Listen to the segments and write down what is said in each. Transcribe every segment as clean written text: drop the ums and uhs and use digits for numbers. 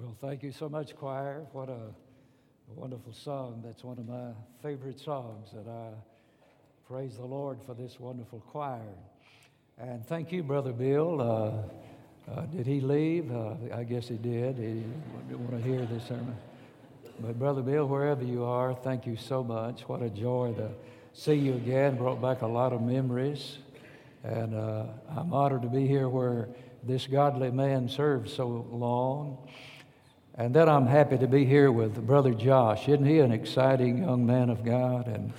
Well, thank you so much, choir. What a wonderful song. That's one of my favorite songs, and I praise the Lord for this wonderful choir. And thank you, Brother Bill. Did he leave? I guess he did. He didn't want to hear this sermon. But Brother Bill, wherever you are, thank you so much. What a joy to see you again. Brought back a lot of memories. And I'm honored to be here where this godly man served so long. And then I'm happy to be here with Brother Josh. Isn't he an exciting young man of God? And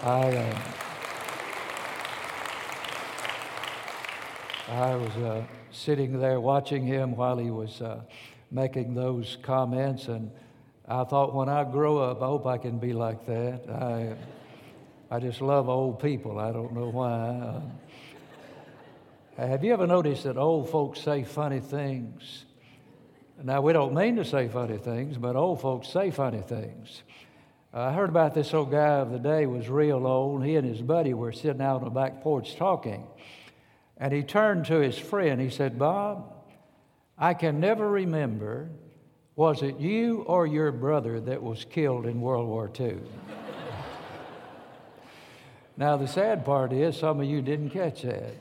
I was sitting there watching him while he was making those comments, and I thought, when I grow up, I hope I can be like that. I just love old people. I don't know why. Have you ever noticed that old folks say funny things? Now, we don't mean to say funny things, but old folks say funny things. I heard about this old guy of the day, was real old. He and his buddy were sitting out on the back porch talking. And he turned to his friend. He said, "Bob, I can never remember, was it you or your brother that was killed in World War II?" Now, the sad part is some of you didn't catch that.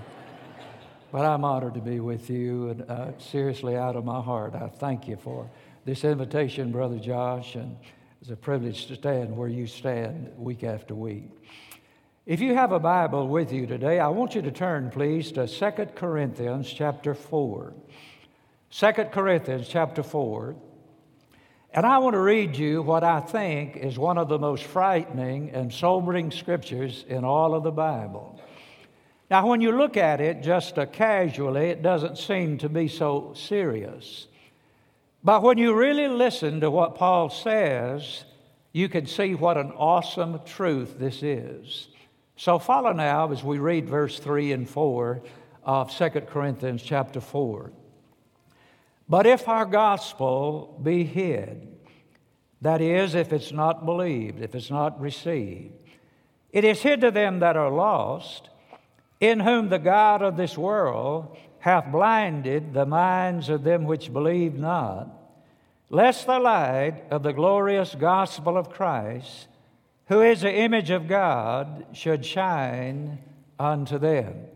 But I'm honored to be with you, and seriously, out of my heart, I thank you for this invitation, Brother Josh, and it's a privilege to stand where you stand week after week. If you have a Bible with you today, I want you to turn, please, to 2 Corinthians chapter 4. 2 Corinthians chapter 4. And I want to read you what I think is one of the most frightening and sobering scriptures in all of the Bible. Now, when you look at it just casually, it doesn't seem to be so serious. But when you really listen to what Paul says, you can see what an awesome truth this is. So follow now as we read verse 3 and 4 of 2 Corinthians chapter 4. "But if our gospel be hid, that is, if it's not believed, if it's not received, it is hid to them that are lost, in whom the God of this world hath blinded the minds of them which believe not, lest the light of the glorious gospel of Christ, who is the image of God, should shine unto them."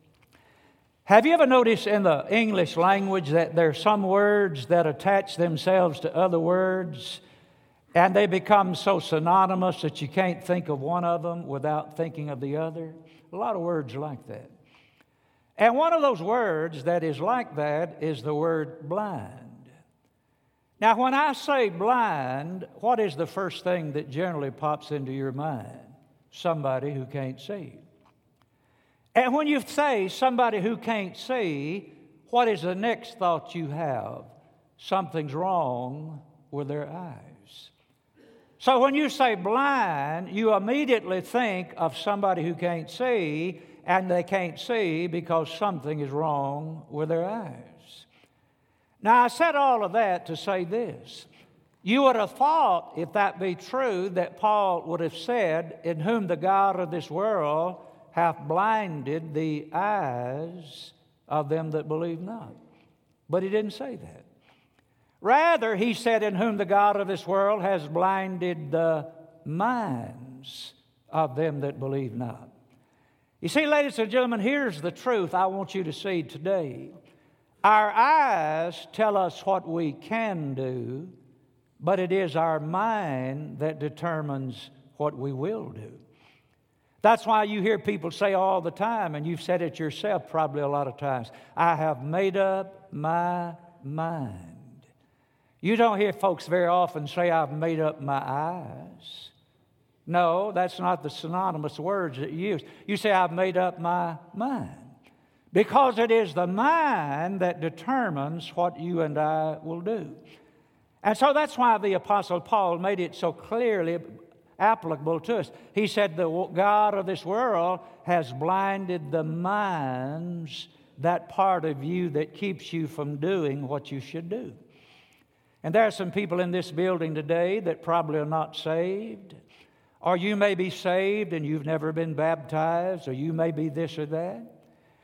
Have you ever noticed in the English language that there are some words that attach themselves to other words, and they become so synonymous that you can't think of one of them without thinking of the other? A lot of words like that. And one of those words that is like that is the word blind. Now, when I say blind, what is the first thing that generally pops into your mind? Somebody who can't see. And when you say somebody who can't see, what is the next thought you have? Something's wrong with their eyes. So when you say blind, you immediately think of somebody who can't see, and they can't see because something is wrong with their eyes. Now, I said all of that to say this. You would have thought, if that be true, that Paul would have said, "In whom the God of this world hath blinded the eyes of them that believe not." But he didn't say that. Rather, he said, "In whom the God of this world has blinded the minds of them that believe not." You see, ladies and gentlemen, here's the truth I want you to see today. Our eyes tell us what we can do, but it is our mind that determines what we will do. That's why you hear people say all the time, and you've said it yourself probably a lot of times, "I have made up my mind." You don't hear folks very often say, "I've made up my eyes." No, that's not the synonymous words that you use. You say, "I've made up my mind." Because it is the mind that determines what you and I will do. And so that's why the Apostle Paul made it so clearly applicable to us. He said, "The God of this world has blinded the minds," that part of you that keeps you from doing what you should do. And there are some people in this building today that probably are not saved. Or you may be saved and you've never been baptized, or you may be this or that.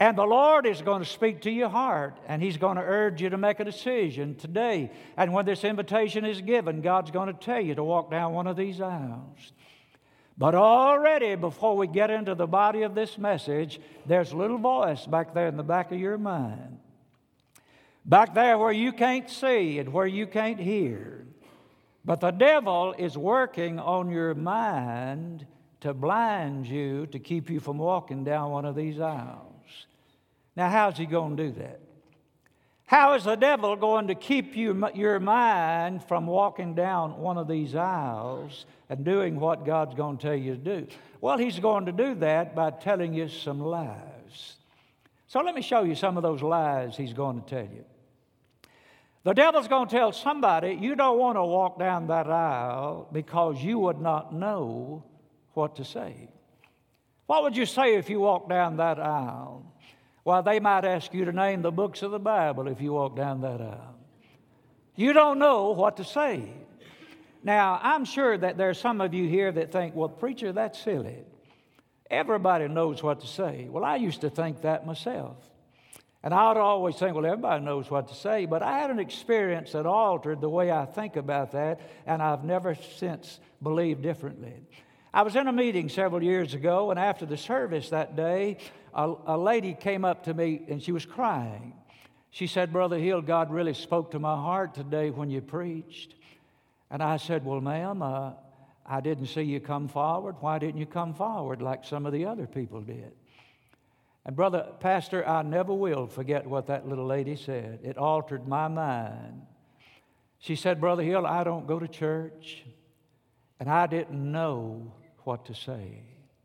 And the Lord is going to speak to your heart, and He's going to urge you to make a decision today. And when this invitation is given, God's going to tell you to walk down one of these aisles. But already, before we get into the body of this message, there's a little voice back there in the back of your mind. Back there where you can't see and where you can't hear. But the devil is working on your mind to blind you, to keep you from walking down one of these aisles. Now, how's he going to do that? How is the devil going to keep your mind from walking down one of these aisles and doing what God's going to tell you to do? Well, he's going to do that by telling you some lies. So let me show you some of those lies he's going to tell you. The devil's going to tell somebody, you don't want to walk down that aisle because you would not know what to say. What would you say if you walked down that aisle? Well, they might ask you to name the books of the Bible if you walk down that aisle. You don't know what to say. Now, I'm sure that there's some of you here that think, well, preacher, that's silly. Everybody knows what to say. Well, I used to think that myself. And I would always think, well, everybody knows what to say. But I had an experience that altered the way I think about that, and I've never since believed differently. I was in a meeting several years ago, and after the service that day, a lady came up to me, and she was crying. She said, Brother Hill, God really spoke to my heart today when you preached. And I said, well, ma'am, I didn't see you come forward. Why didn't you come forward like some of the other people did? And Brother Pastor, I never will forget what that little lady said. It altered my mind. She said, Brother Hill, I don't go to church, and I didn't know what to say.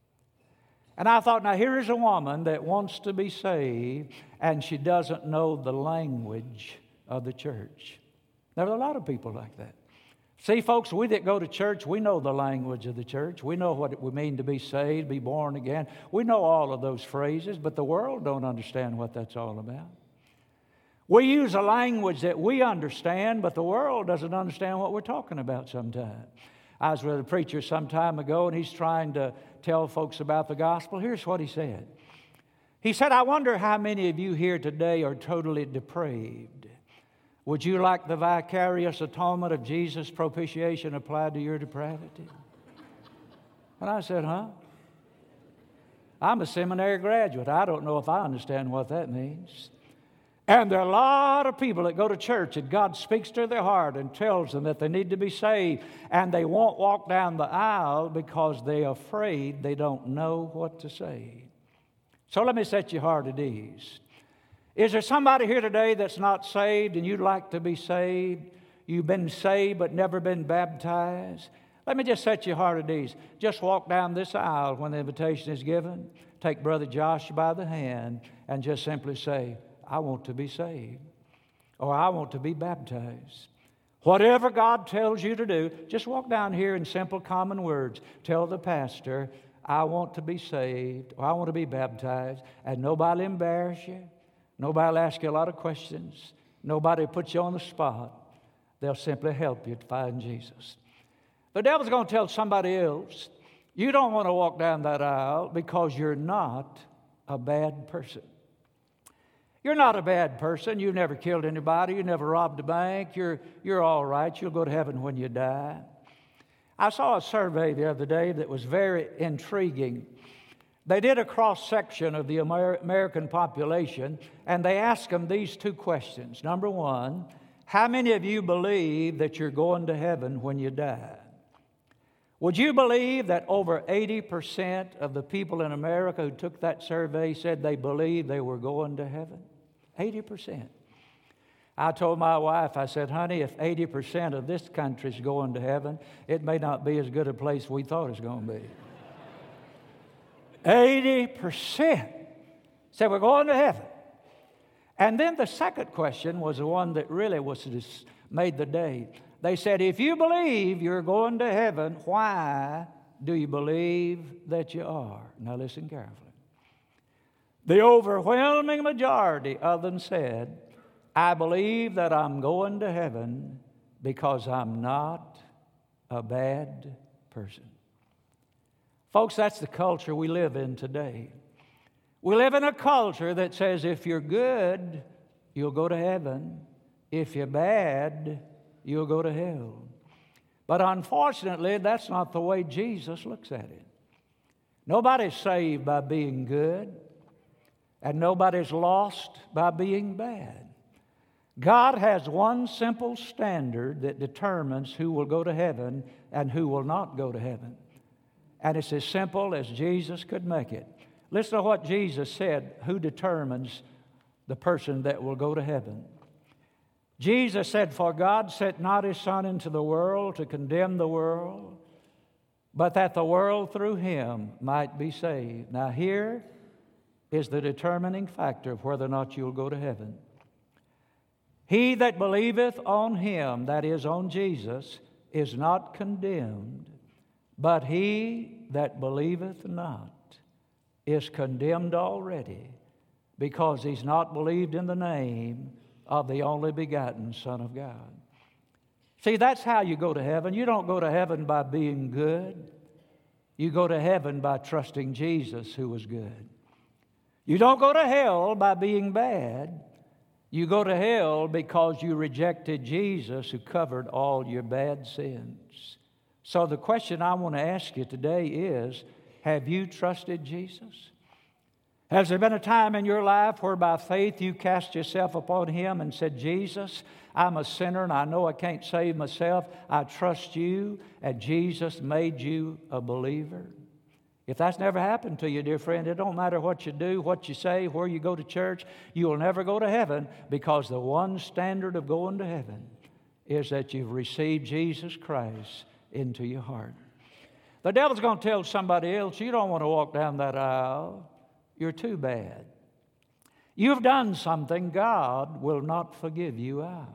And I thought, now here is a woman that wants to be saved, and she doesn't know the language of the church. There are a lot of people like that. See, folks, we that go to church, we know the language of the church. We know what it would mean to be saved, be born again. We know all of those phrases, but the world don't understand what that's all about. We use a language that we understand, but the world doesn't understand what we're talking about sometimes. I was with a preacher some time ago, and he's trying to tell folks about the gospel. Here's what he said. He said, I wonder how many of you here today are totally depraved. Would you like the vicarious atonement of Jesus' propitiation applied to your depravity? And I said, huh? I'm a seminary graduate. I don't know if I understand what that means. And there are a lot of people that go to church and God speaks to their heart and tells them that they need to be saved, and they won't walk down the aisle because they're afraid they don't know what to say. So let me set your heart at ease. Is there somebody here today that's not saved and you'd like to be saved? You've been saved but never been baptized? Let me just set your heart at ease. Just walk down this aisle when the invitation is given. Take Brother Josh by the hand and just simply say, I want to be saved, or I want to be baptized. Whatever God tells you to do, just walk down here in simple common words. Tell the pastor, I want to be saved, or I want to be baptized, and nobody will embarrass you. Nobody will ask you a lot of questions. Nobody will put you on the spot. They'll simply help you to find Jesus. The devil's going to tell somebody else, you don't want to walk down that aisle because you're not a bad person. You're not a bad person. You've never killed anybody. You never robbed a bank. You're all right. You'll go to heaven when you die. I saw a survey the other day that was very intriguing. They did a cross-section of the American population, and they asked them these two questions. Number one, how many of you believe that you're going to heaven when you die? Would you believe that over 80% of the people in America who took that survey said they believed they were going to heaven? 80%. I told my wife, I said, honey, if 80% of this country's going to heaven, it may not be as good a place we thought it was going to be. 80% said we're going to heaven. And then the second question was the one that really made the day. They said, if you believe you're going to heaven, why do you believe that you are? Now listen carefully. The overwhelming majority of them said, I believe that I'm going to heaven because I'm not a bad person. Folks, that's the culture we live in today. We live in a culture that says if you're good, you'll go to heaven. If you're bad, you'll go to hell. But unfortunately, that's not the way Jesus looks at it. Nobody's saved by being good, and nobody's lost by being bad. God has one simple standard that determines who will go to heaven and who will not go to heaven. And it's as simple as Jesus could make it. Listen to what Jesus said, who determines the person that will go to heaven. Jesus said, "For God sent not His Son into the world to condemn the world, but that the world through Him might be saved." Now here is the determining factor of whether or not you'll go to heaven. He that believeth on Him, that is, on Jesus, is not condemned, but he that believeth not is condemned already, because he's not believed in the name of the only begotten Son of God. See, that's how you go to heaven. You don't go to heaven by being good. You go to heaven by trusting Jesus, who was good. You don't go to hell by being bad. You go to hell because you rejected Jesus, who covered all your bad sins. So the question I want to ask you today is, have you trusted Jesus? Has there been a time in your life where by faith you cast yourself upon Him and said, "Jesus, I'm a sinner and I know I can't save myself. I trust you," and Jesus made you a believer? If that's never happened to you, dear friend, it don't matter what you do, what you say, where you go to church, you will never go to heaven, because the one standard of going to heaven is that you've received Jesus Christ into your heart. The devil's going to tell somebody else, "You don't want to walk down that aisle. You're too bad. You've done something God will not forgive you of."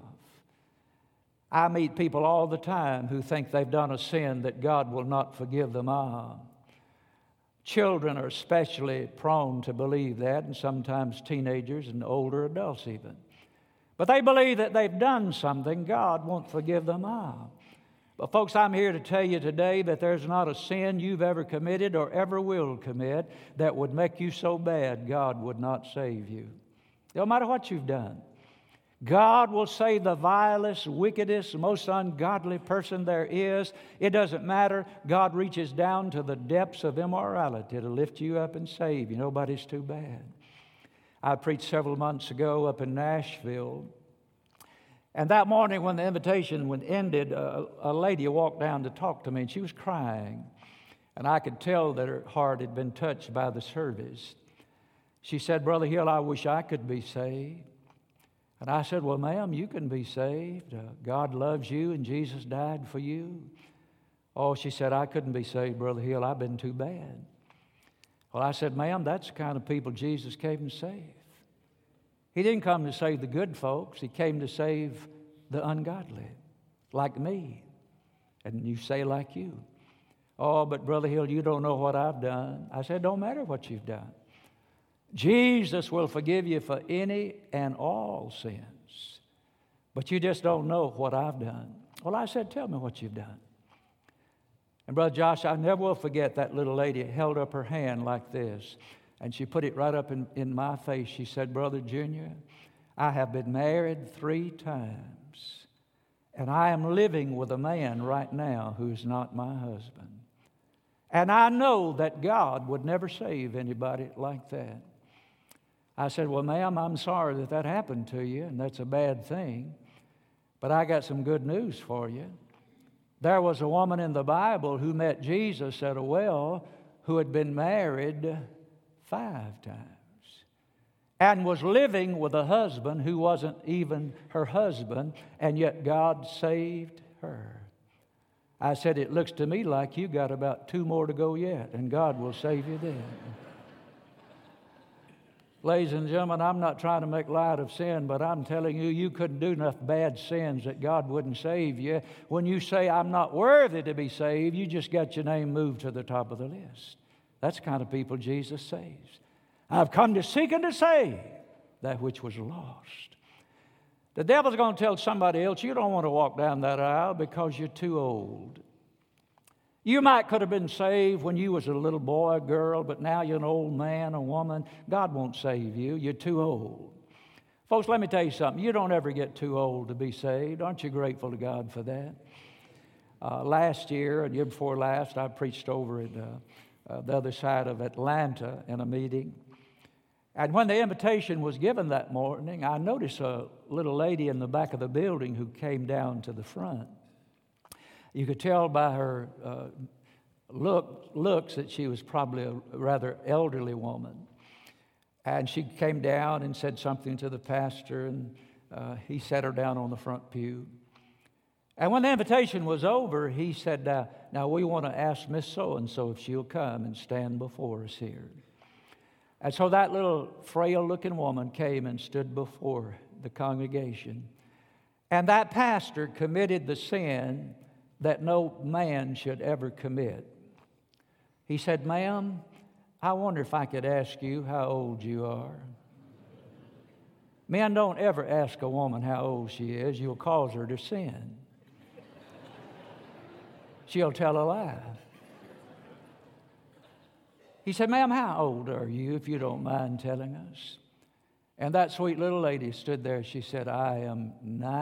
I meet people all the time who think they've done a sin that God will not forgive them of. Children are especially prone to believe that, and sometimes teenagers and older adults even. But they believe that they've done something God won't forgive them of. But folks, I'm here to tell you today that there's not a sin you've ever committed or ever will commit that would make you so bad God would not save you. No matter what you've done. God will save the vilest, wickedest, most ungodly person there is. It doesn't matter. God reaches down to the depths of immorality to lift you up and save you. Nobody's too bad. I preached several months ago up in Nashville. And that morning when the invitation ended, a lady walked down to talk to me, and she was crying. And I could tell that her heart had been touched by the service. She said, "Brother Hill, I wish I could be saved." And I said, "Well, ma'am, you can be saved. God loves you and Jesus died for you." "Oh," she said, "I couldn't be saved, Brother Hill. I've been too bad." Well, I said, "Ma'am, that's the kind of people Jesus came to save. He didn't come to save the good folks. He came to save the ungodly, like me." And you say, "Like you." "Oh, but Brother Hill, you don't know what I've done." I said, "Don't matter what you've done. Jesus will forgive you for any and all sins. But you just don't know what I've done." Well, I said, "Tell me what you've done." And Brother Josh, I never will forget that little lady held up her hand like this. And she put it right up in my face. She said, "Brother Junior, I have been married 3 times. And I am living with a man right now who is not my husband. And I know that God would never save anybody like that." I said, "Well, ma'am, I'm sorry that that happened to you, and that's a bad thing. But I got some good news for you. There was a woman in the Bible who met Jesus at a well who had been married 5 times and was living with a husband who wasn't even her husband, and yet God saved her." I said, "It looks to me like you got about 2 more to go yet, and God will save you then." Ladies and gentlemen, I'm not trying to make light of sin, but I'm telling you, you couldn't do enough bad sins that God wouldn't save you. When you say, "I'm not worthy to be saved," you just got your name moved to the top of the list. That's the kind of people Jesus saves. "I've come to seek and to save that which was lost." The devil's going to tell somebody else, "You don't want to walk down that aisle because you're too old. You might could have been saved when you was a little boy or girl, but now you're an old man or woman. God won't save you. You're too old. Folks, let me tell you something. You don't ever get too old to be saved. Aren't you grateful to God for that? Last year, and year before last, I preached over at the other side of Atlanta in a meeting. And when the invitation was given that morning, I noticed a little lady in the back of the building who came down to the front. You could tell by her looks that she was probably a rather elderly woman. And she came down and said something to the pastor, and he sat her down on the front pew. And when the invitation was over, he said, now we want to ask Miss So-and-so if she'll come and stand before us here. And so that little frail-looking woman came and stood before the congregation. And that pastor committed the sin that no man should ever commit. He said, "Ma'am, I wonder if I could ask you how old you are." Men don't ever ask a woman how old she is. You'll cause her to sin. She'll tell a lie. He said, "Ma'am, how old are you, if you don't mind telling us?" And that sweet little lady stood there. She said, "I am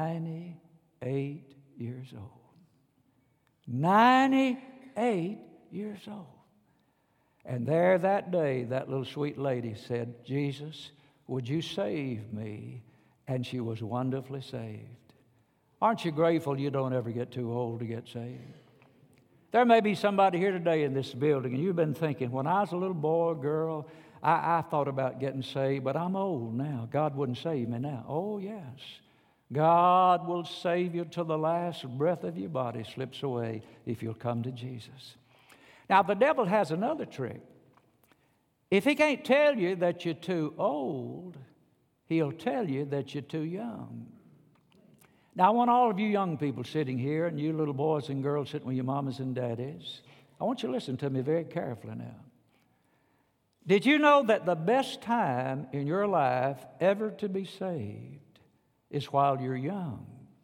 98 years old." 98 years old. And there that day, that little sweet lady said, "Jesus, would you save me?" And she was wonderfully saved. Aren't you grateful you don't ever get too old to get saved? There may be somebody here today in this building, and you've been thinking, when I was a little boy or girl, I thought about getting saved, but I'm old now. God wouldn't save me now. Oh, yes. God will save you till the last breath of your body slips away if you'll come to Jesus. Now, the devil has another trick. If he can't tell you that you're too old, he'll tell you that you're too young. Now, I want all of you young people sitting here and you little boys and girls sitting with your mamas and daddies, I want you to listen to me very carefully now. Did you know that the best time in your life ever to be saved is while you're young?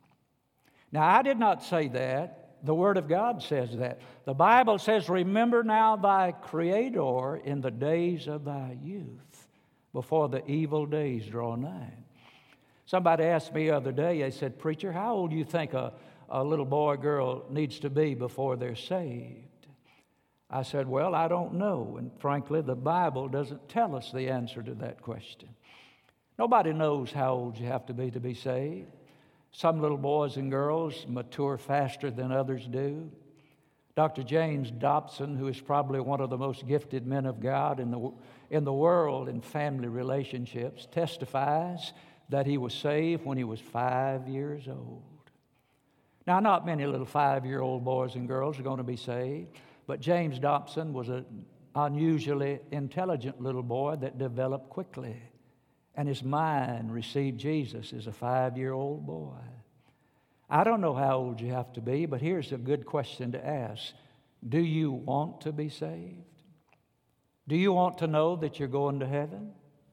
Now, I did not say that. The Word of God says that. The Bible says, "Remember now thy Creator in the days of thy youth, before the evil days draw nigh." Somebody asked me the other day, they said, "Preacher, how old do you think a little boy or girl needs to be before they're saved?" I said, "Well, I don't know." And frankly, the Bible doesn't tell us the answer to that question. Nobody knows how old you have to be saved. Some little boys and girls mature faster than others do. Dr. James Dobson, who is probably one of the most gifted men of God in the world in family relationships, testifies that he was saved when he was 5 years old. Now, not many little 5-year-old boys and girls are going to be saved, but James Dobson was an unusually intelligent little boy that developed quickly. And his mind received Jesus as a 5-year-old boy. I don't know how old you have to be, but here's a good question to ask. Do you want to be saved? Do you want to know that you're going to heaven?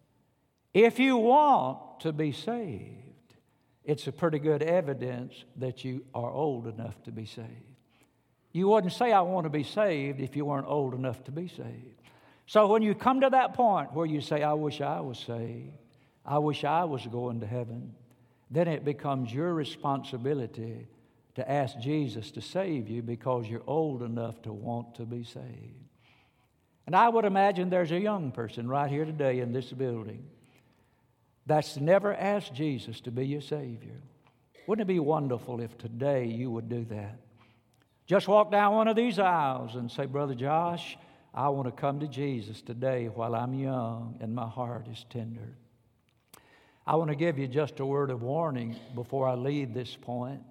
If you want to be saved, it's a pretty good evidence that you are old enough to be saved. You wouldn't say, "I want to be saved," if you weren't old enough to be saved. So when you come to that point where you say, "I wish I was saved, I wish I was going to heaven," then it becomes your responsibility to ask Jesus to save you because you're old enough to want to be saved. And I would imagine there's a young person right here today in this building that's never asked Jesus to be your Savior. Wouldn't it be wonderful if today you would do that? Just walk down one of these aisles and say, "Brother Josh, I want to come to Jesus today while I'm young and my heart is tender." I want to give you just a word of warning before I leave this point.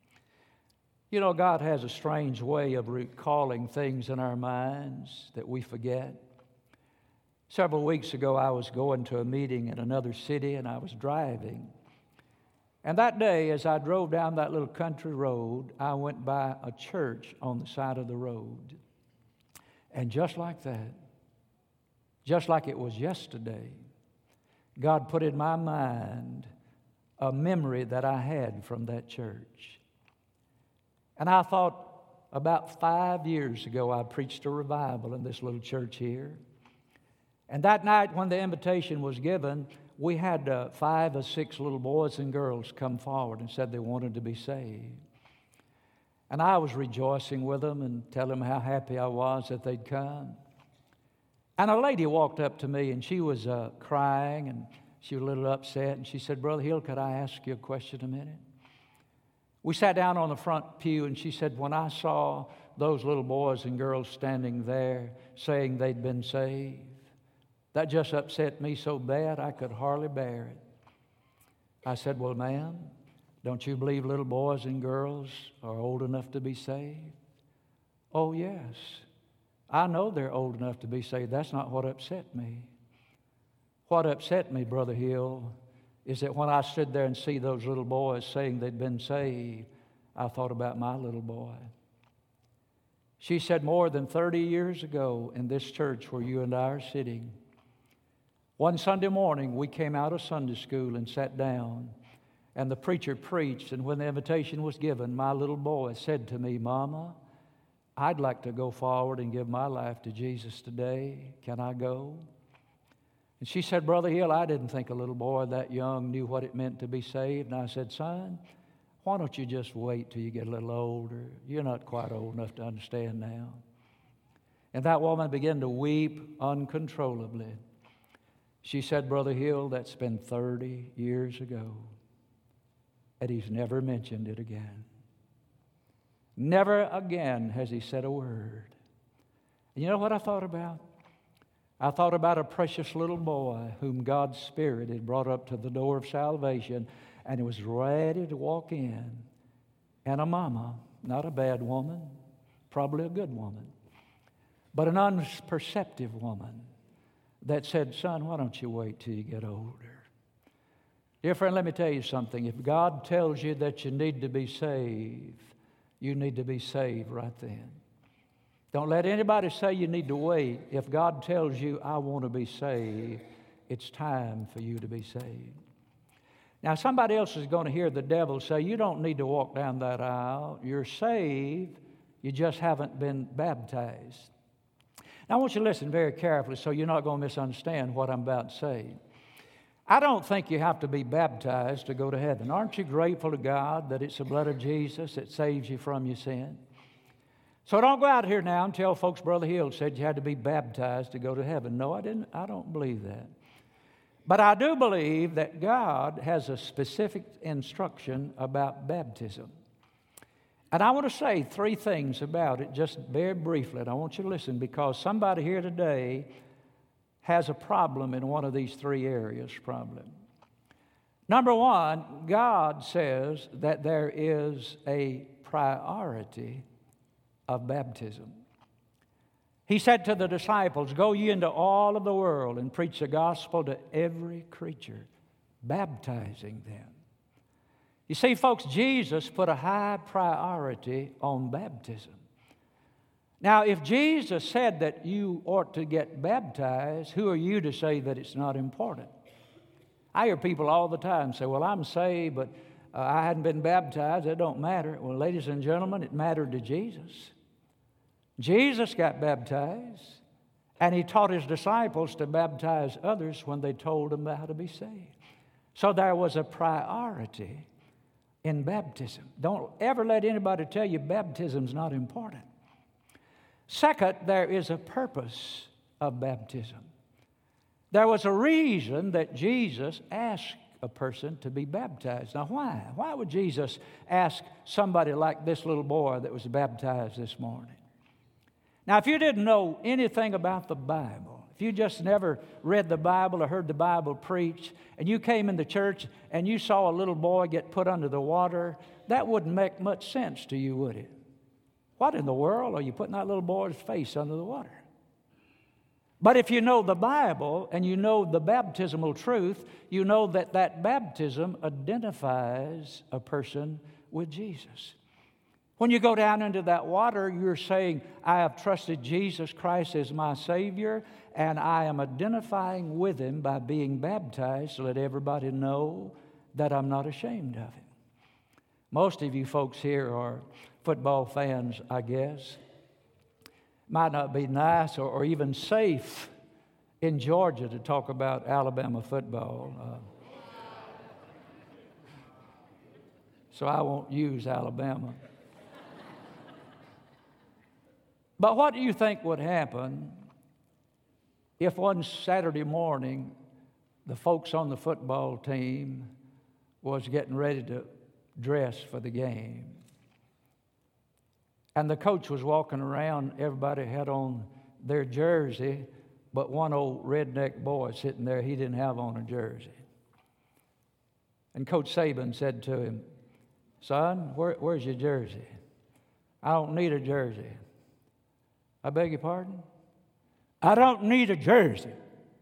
You know, God has a strange way of recalling things in our minds that we forget. Several weeks ago, I was going to a meeting in another city, and I was driving. And that day, as I drove down that little country road, I went by a church on the side of the road. And just like that, just like it was yesterday, God put in my mind a memory that I had from that church. And I thought, about 5 years ago, I preached a revival in this little church here. And that night when the invitation was given, we had 5 or 6 little boys and girls come forward and said they wanted to be saved. And I was rejoicing with them and telling them how happy I was that they'd come. And a lady walked up to me, and she was crying, and she was a little upset. And she said, "Brother Hill, could I ask you a question a minute?" We sat down on the front pew, and she said, "When I saw those little boys and girls standing there saying they'd been saved, that just upset me so bad I could hardly bear it." I said, "Well, ma'am, don't you believe little boys and girls are old enough to be saved?" "Oh, yes. I know they're old enough to be saved. That's not what upset me. What upset me, Brother Hill, is that when I stood there and see those little boys saying they'd been saved, I thought about my little boy." She said, "More than 30 years ago in this church where you and I are sitting, one Sunday morning we came out of Sunday school and sat down, and the preacher preached, and when the invitation was given, my little boy said to me, 'Mama, I'd like to go forward and give my life to Jesus today. Can I go?' And she said, 'Brother Hill, I didn't think a little boy that young knew what it meant to be saved.' And I said, 'Son, why don't you just wait till you get a little older? You're not quite old enough to understand now.' And that woman began to weep uncontrollably. She said, 'Brother Hill, that's been 30 years ago, and he's never mentioned it again. Never again has he said a word.' And you know what I thought about? I thought about a precious little boy whom God's Spirit had brought up to the door of salvation, and he was ready to walk in. And a mama, not a bad woman, probably a good woman, but an unperceptive woman that said, 'Son, why don't you wait till you get older?' Dear friend, let me tell you something. If God tells you that you need to be saved, you need to be saved right then. Don't let anybody say you need to wait. If God tells you, 'I want to be saved,' it's time for you to be saved." Now, somebody else is going to hear the devil say, "You don't need to walk down that aisle. You're saved. You just haven't been baptized." Now, I want you to listen very carefully so you're not going to misunderstand what I'm about to say. I don't think you have to be baptized to go to heaven. Aren't you grateful to God that it's the blood of Jesus that saves you from your sin? So don't go out here now and tell folks Brother Hill said you had to be baptized to go to heaven. No, I didn't. I don't believe that. But I do believe that God has a specific instruction about baptism. And I want to say 3 things about it just very briefly. And I want you to listen because somebody here today has a problem in one of these 3 areas probably. Number 1, God says that there is a priority of baptism. He said to the disciples, "Go ye into all of the world and preach the gospel to every creature, baptizing them." You see, folks, Jesus put a high priority on baptism. Now, if Jesus said that you ought to get baptized, who are you to say that it's not important? I hear people all the time say, "Well, I'm saved, but I hadn't been baptized. It don't matter." Well, ladies and gentlemen, it mattered to Jesus. Jesus got baptized, and he taught his disciples to baptize others when they told them how to be saved. So there was a priority in baptism. Don't ever let anybody tell you baptism's not important. Second, there is a purpose of baptism. There was a reason that Jesus asked a person to be baptized. Now, why? Why would Jesus ask somebody like this little boy that was baptized this morning? Now, if you didn't know anything about the Bible, if you just never read the Bible or heard the Bible preached, and you came into church and you saw a little boy get put under the water, that wouldn't make much sense to you, would it? What in the world are you putting that little boy's face under the water? But if you know the Bible and you know the baptismal truth, you know that that baptism identifies a person with Jesus. When you go down into that water, you're saying, "I have trusted Jesus Christ as my Savior, and I am identifying with Him by being baptized to let everybody know that I'm not ashamed of Him." Most of you folks here are football fans, I guess. Might not be nice or even safe in Georgia to talk about Alabama football. So I won't use Alabama. But what do you think would happen if one Saturday morning the folks on the football team was getting ready to dress for the game? And the coach was walking around, everybody had on their jersey, but one old redneck boy sitting there, he didn't have on a jersey. And Coach Saban said to him, "Son, where's your jersey?" "I don't need a jersey." "I beg your pardon?" "I don't need a jersey."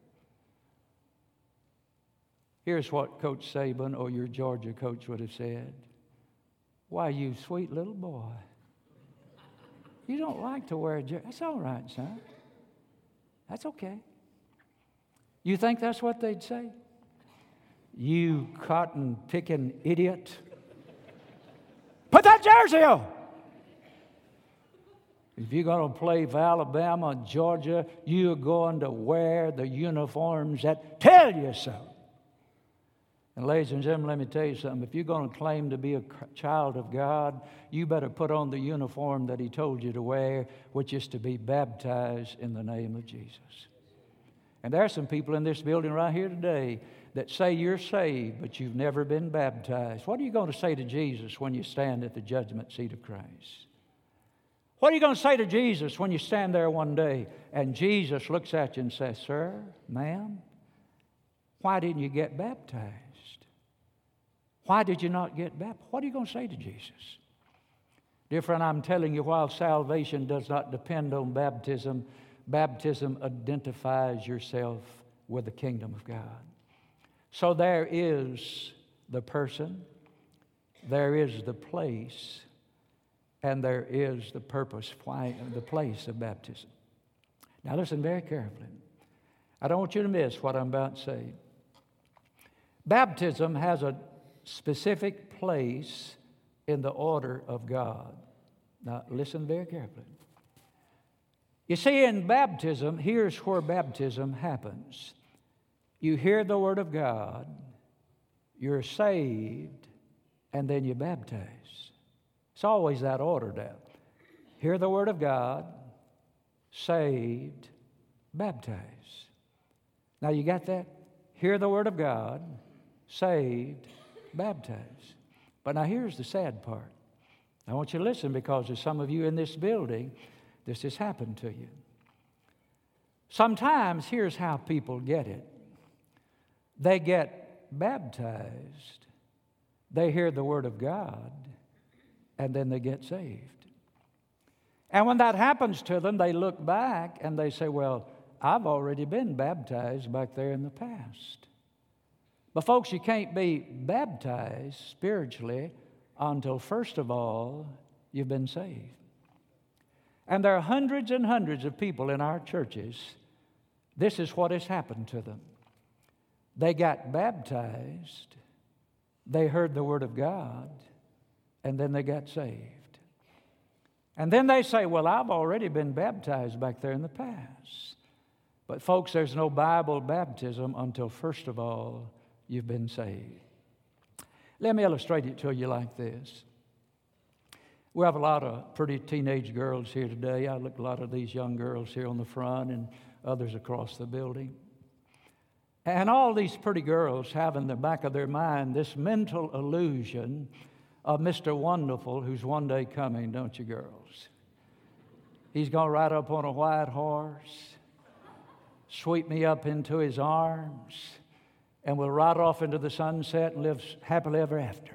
Here's what Coach Saban or your Georgia coach would have said. "Why, you sweet little boy. You don't like to wear a jersey. That's all right, son. That's okay." You think that's what they'd say? "You cotton-picking idiot. Put that jersey on." If you're going to play for Alabama and Georgia, you're going to wear the uniforms that tell you so. And ladies and gentlemen, let me tell you something. If you're going to claim to be a child of God, you better put on the uniform that He told you to wear, which is to be baptized in the name of Jesus. And there are some people in this building right here today that say you're saved, but you've never been baptized. What are you going to say to Jesus when you stand at the judgment seat of Christ? What are you going to say to Jesus when you stand there one day and Jesus looks at you and says, "Sir, ma'am, why didn't you get baptized? Why did you not get baptized?" What are you going to say to Jesus? Dear friend, I'm telling you, while salvation does not depend on baptism, baptism identifies yourself with the kingdom of God. So there is the person, there is the place, and there is the purpose, why the place of baptism. Now listen very carefully. I don't want you to miss what I'm about to say. Baptism has a specific place in the order of God. Now listen very carefully. You see, in baptism, here's where baptism happens. You hear the Word of God, you're saved, and then you're baptized. It's always that order now. Hear the Word of God, saved, baptized. Now you got that? Hear the Word of God, saved, baptized. But now here's the sad part. I want you to listen, because there's some of you in this building, this has happened to you. Sometimes here's how people get it. They get baptized, they hear the Word of God, and then they get saved. And when that happens to them, they look back and they say, "Well, I've already been baptized back there in the past." But folks, you can't be baptized spiritually until, first of all, you've been saved. And there are hundreds and hundreds of people in our churches, this is what has happened to them. They got baptized, they heard the Word of God, and then they got saved. And then they say, "Well, I've already been baptized back there in the past." But folks, there's no Bible baptism until, first of all, you've been saved. Let me illustrate it to you like this. We have a lot of pretty teenage girls here today. I look at a lot of these young girls here on the front and others across the building. And all these pretty girls have in the back of their mind this mental illusion of Mr. Wonderful, who's one day coming, don't you, girls? He's going to ride up on a white horse, sweep me up into his arms, and we'll ride off into the sunset and live happily ever after.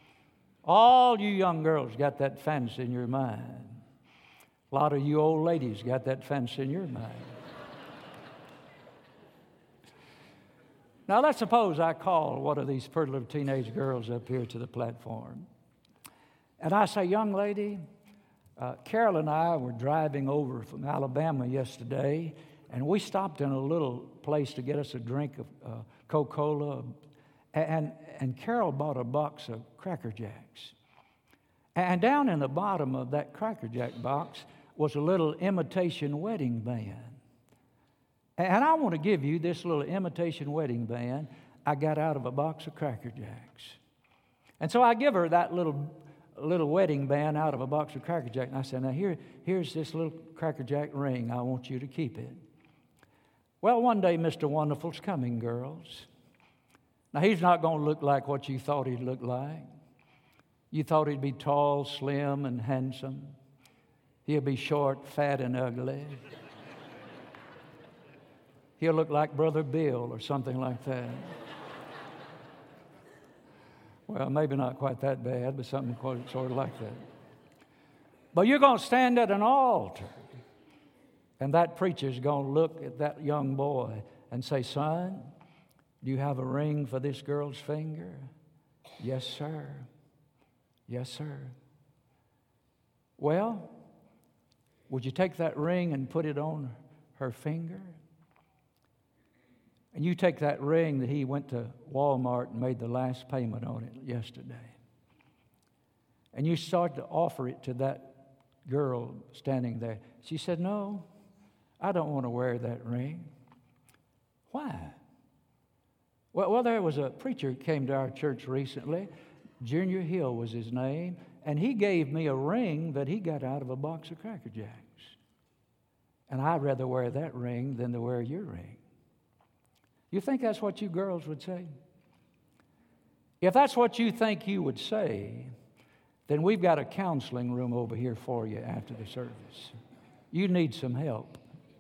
All you young girls got that fancy in your mind. A lot of you old ladies got that fancy in your mind. Now, let's suppose I call one of these pretty little teenage girls up here to the platform. And I say, "Young lady, Carol and I were driving over from Alabama yesterday, and we stopped in a little place to get us a drink of Coca-Cola. And Carol bought a box of Cracker Jacks. And down in the bottom of that Cracker Jack box was a little imitation wedding band. And I want to give you this little imitation wedding band I got out of a box of Cracker Jacks. And so I give her that little wedding band out of a box of Cracker Jack. And I said, now here's this little Cracker Jack ring. I want you to keep it. Well, one day Mr. Wonderful's coming, girls. Now, he's not going to look like what you thought he'd look like. You thought he'd be tall, slim, and handsome. He'll be short, fat, and ugly. He'll look like Brother Bill or something like that. Well, maybe not quite that bad, but something sort of like that. But you're going to stand at an altar, and that preacher's going to look at that young boy and say, son, do you have a ring for this girl's finger? Yes, sir. Yes, sir. Well, would you take that ring and put it on her finger? And you take that ring that he went to Walmart and made the last payment on it yesterday. And you start to offer it to that girl standing there. She said, no, I don't want to wear that ring. Why? Well, there was a preacher who came to our church recently. Junior Hill was his name. And he gave me a ring that he got out of a box of Cracker Jacks. And I'd rather wear that ring than to wear your ring. You think that's what you girls would say? If that's what you think you would say, then we've got a counseling room over here for you after the service. You need some help.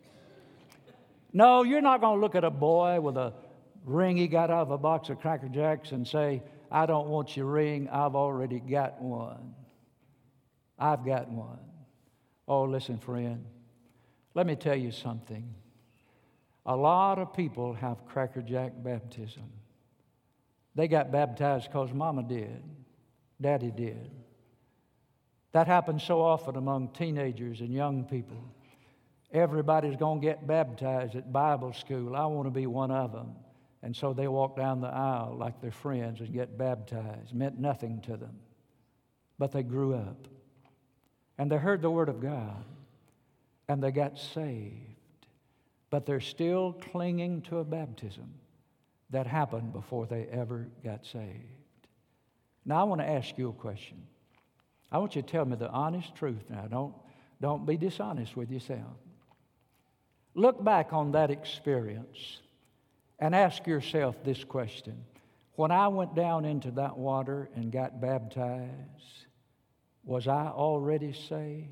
No, you're not going to look at a boy with a ring he got out of a box of Cracker Jacks and say, I don't want your ring, I've already got one. I've got one. Oh, listen, friend, let me tell you something. A lot of people have Cracker Jack baptism. They got baptized because Mama did, Daddy did. That happens so often among teenagers and young people. Everybody's going to get baptized at Bible school. I want to be one of them. And so they walk down the aisle like their friends and get baptized. It meant nothing to them. But they grew up. And they heard the Word of God. And they got saved. But they're still clinging to a baptism that happened before they ever got saved. Now, I want to ask you a question. I want you to tell me the honest truth now. Don't be dishonest with yourself. Look back on that experience and ask yourself this question. When I went down into that water and got baptized, was I already saved?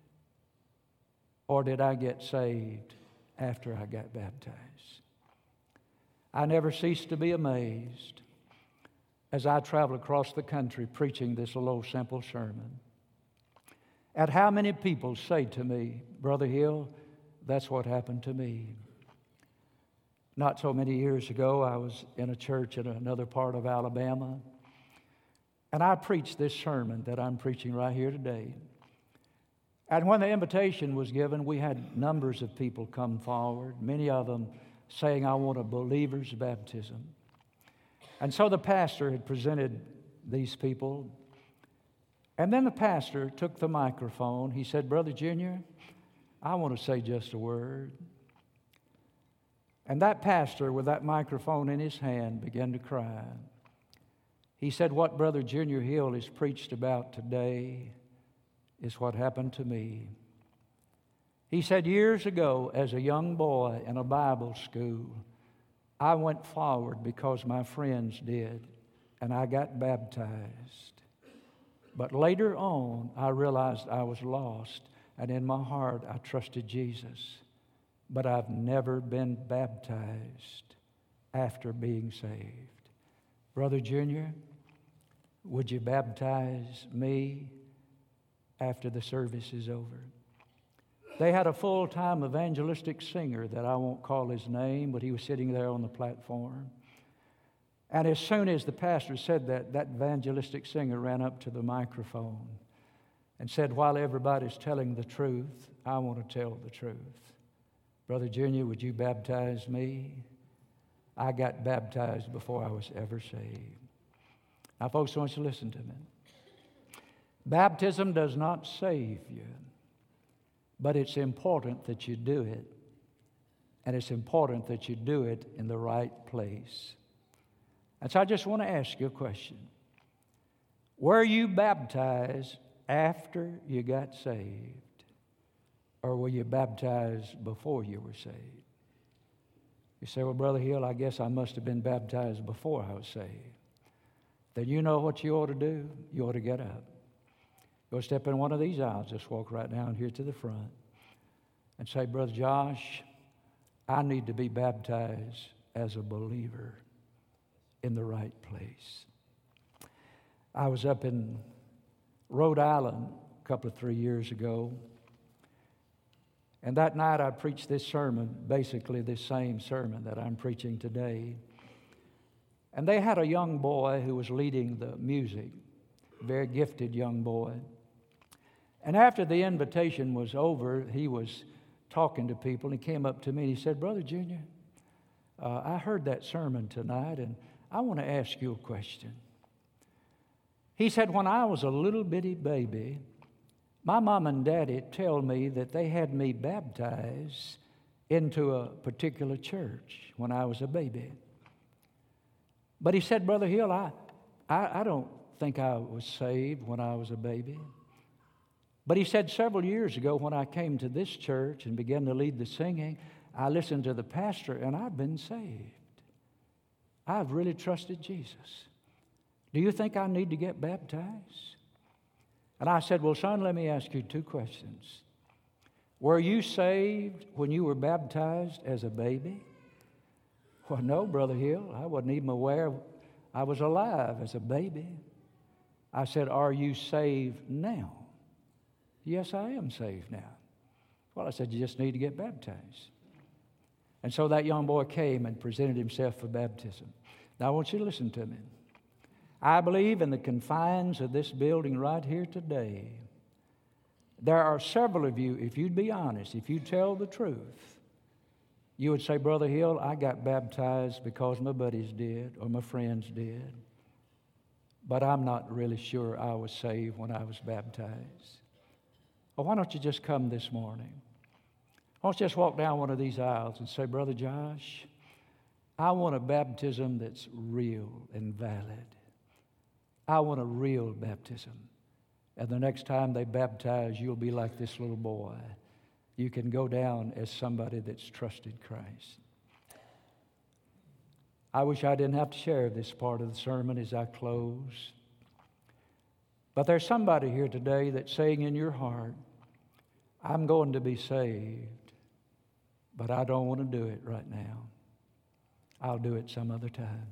Or did I get saved after I got baptized? I never ceased to be amazed as I traveled across the country preaching this little simple sermon at how many people say to me, Brother Hill, that's what happened to me. Not so many years ago, I was in a church in another part of Alabama, and I preached this sermon that I'm preaching right here today. And when the invitation was given, we had numbers of people come forward, many of them saying, I want a believer's baptism. And so the pastor had presented these people. And then the pastor took the microphone. He said, Brother Junior, I want to say just a word. And that pastor, with that microphone in his hand, began to cry. He said, what Brother Junior Hill has preached about today is what happened to me. He said, years ago, as a young boy in a Bible school, I went forward because my friends did, and I got baptized. But later on, I realized I was lost, and in my heart, I trusted Jesus. But I've never been baptized after being saved. Brother Junior, would you baptize me after the service is over? They had a full-time evangelistic singer that I won't call his name, but he was sitting there on the platform. And as soon as the pastor said that, that evangelistic singer ran up to the microphone and said, while everybody's telling the truth, I want to tell the truth. Brother Junior, would you baptize me? I got baptized before I was ever saved. Now, folks, I want you to listen to me. Baptism does not save you, but it's important that you do it. And it's important that you do it in the right place. And so I just want to ask you a question. Were you baptized after you got saved? Or were you baptized before you were saved? You say, well, Brother Hill, I guess I must have been baptized before I was saved. Then you know what you ought to do. You ought to get up. Go step in one of these aisles. Just walk right down here to the front and say, Brother Josh, I need to be baptized as a believer in the right place. I was up in Rhode Island a couple of 3 years ago, and that night I preached this sermon, basically this same sermon that I'm preaching today. And they had a young boy who was leading the music, very gifted young boy. And after the invitation was over, he was talking to people, and he came up to me and he said, Brother Junior, I heard that sermon tonight, and I want to ask you a question. He said, when I was a little bitty baby, my mom and daddy tell me that they had me baptized into a particular church when I was a baby. But he said, Brother Hill, I don't think I was saved when I was a baby. But he said several years ago when I came to this church and began to lead the singing, I listened to the pastor and I've been saved. I've really trusted Jesus. Do you think I need to get baptized? And I said, well, son, let me ask you two questions. Were you saved when you were baptized as a baby? Well, no, Brother Hill. I wasn't even aware I was alive as a baby. I said, are you saved now? Yes, I am saved now. Well, I said, you just need to get baptized. And so that young boy came and presented himself for baptism. Now, I want you to listen to me. I believe in the confines of this building right here today, there are several of you, if you'd be honest, if you'd tell the truth, you would say, Brother Hill, I got baptized because my buddies did or my friends did, but I'm not really sure I was saved when I was baptized. Well, why don't you just come this morning? Why don't you just walk down one of these aisles and say, Brother Josh, I want a baptism that's real and valid. I want a real baptism. And the next time they baptize, you'll be like this little boy. You can go down as somebody that's trusted Christ. I wish I didn't have to share this part of the sermon as I close. But there's somebody here today that's saying in your heart, I'm going to be saved, but I don't want to do it right now. I'll do it some other time.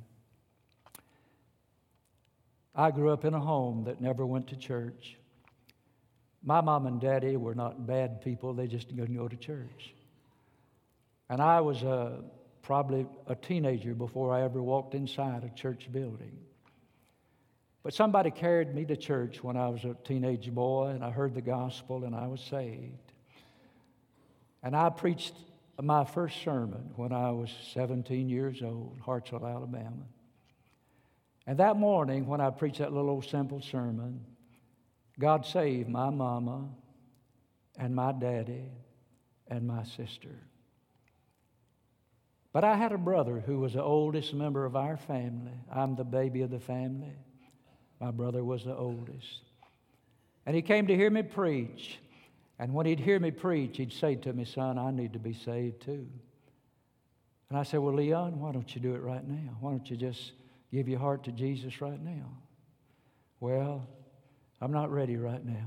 I grew up in a home that never went to church. My mom and daddy were not bad people. They just didn't go to church. And I was probably a teenager before I ever walked inside a church building. But somebody carried me to church when I was a teenage boy, and I heard the gospel, and I was saved. And I preached my first sermon when I was 17 years old, Hartsville, Alabama. And that morning, when I preached that little old simple sermon, God saved my mama and my daddy and my sister. But I had a brother who was the oldest member of our family. I'm the baby of the family. My brother was the oldest. And he came to hear me preach. And when he'd hear me preach, he'd say to me, son, I need to be saved too. And I said, well, Leon, why don't you do it right now? Why don't you just give your heart to Jesus right now? Well, I'm not ready right now.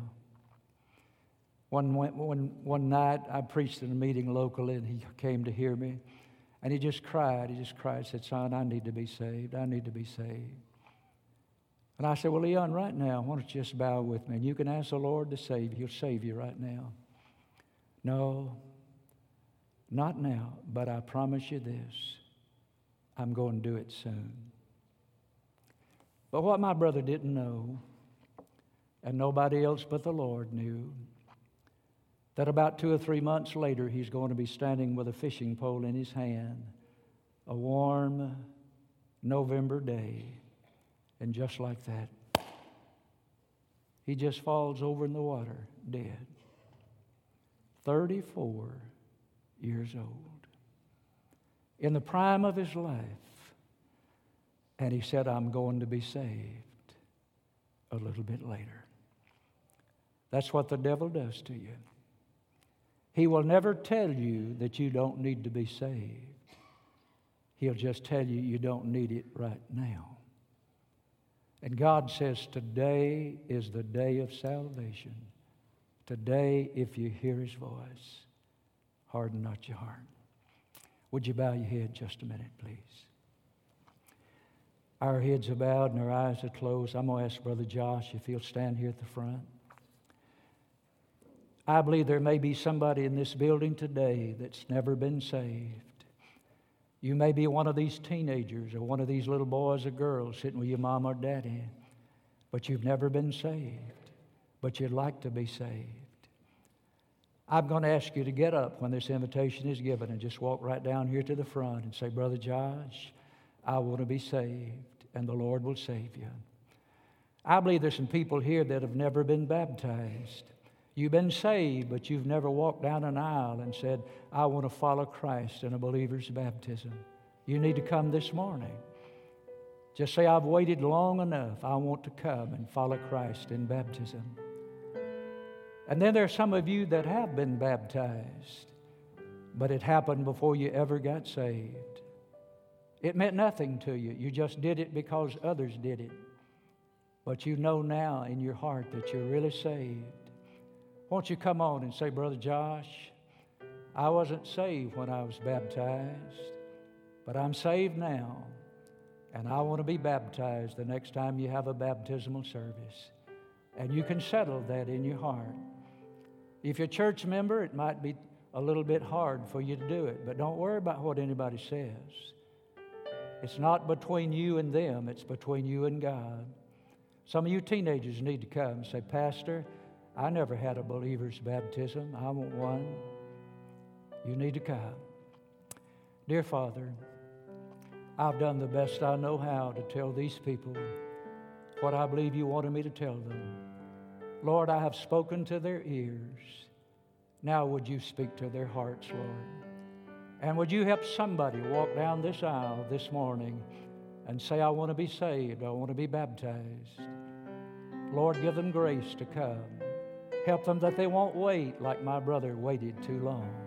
One night, I preached in a meeting locally, and he came to hear me. And he just cried. He just cried, said, son, I need to be saved. I need to be saved. And I said, well, Leon, right now, why don't you just bow with me? And you can ask the Lord to save you. He'll save you right now. No, not now, but I promise you this. I'm going to do it soon. But what my brother didn't know, and nobody else but the Lord knew, that about 2 or 3 months later, he's going to be standing with a fishing pole in his hand, a warm November day. And just like that, he just falls over in the water, dead. 34 years old. In the prime of his life. And he said, I'm going to be saved a little bit later. That's what the devil does to you. He will never tell you that you don't need to be saved. He'll just tell you you don't need it right now. And God says today is the day of salvation. Today, if you hear His voice, harden not your heart. Would you bow your head just a minute, please? Our heads are bowed and our eyes are closed. I'm going to ask Brother Josh if he'll stand here at the front. I believe there may be somebody in this building today that's never been saved. You may be one of these teenagers or one of these little boys or girls sitting with your mom or daddy, but you've never been saved, but you'd like to be saved. I'm going to ask you to get up when this invitation is given and just walk right down here to the front and say, Brother Josh, I want to be saved, and the Lord will save you. I believe there's some people here that have never been baptized. You've been saved, but you've never walked down an aisle and said, I want to follow Christ in a believer's baptism. You need to come this morning. Just say, I've waited long enough. I want to come and follow Christ in baptism. And then there are some of you that have been baptized, but it happened before you ever got saved. It meant nothing to you. You just did it because others did it. But you know now in your heart that you're really saved. Won't you come on and say, Brother Josh, I wasn't saved when I was baptized, but I'm saved now, and I want to be baptized the next time you have a baptismal service. And you can settle that in your heart. If you're a church member, it might be a little bit hard for you to do it, but don't worry about what anybody says. It's not between you and them, it's between you and God. Some of you teenagers need to come and say, Pastor, I never had a believer's baptism. I want one. You need to come. Dear Father, I've done the best I know how to tell these people what I believe you wanted me to tell them. Lord, I have spoken to their ears. Now would you speak to their hearts, Lord? And would you help somebody walk down this aisle this morning and say, I want to be saved. I want to be baptized. Lord, give them grace to come. Help them that they won't wait like my brother waited too long.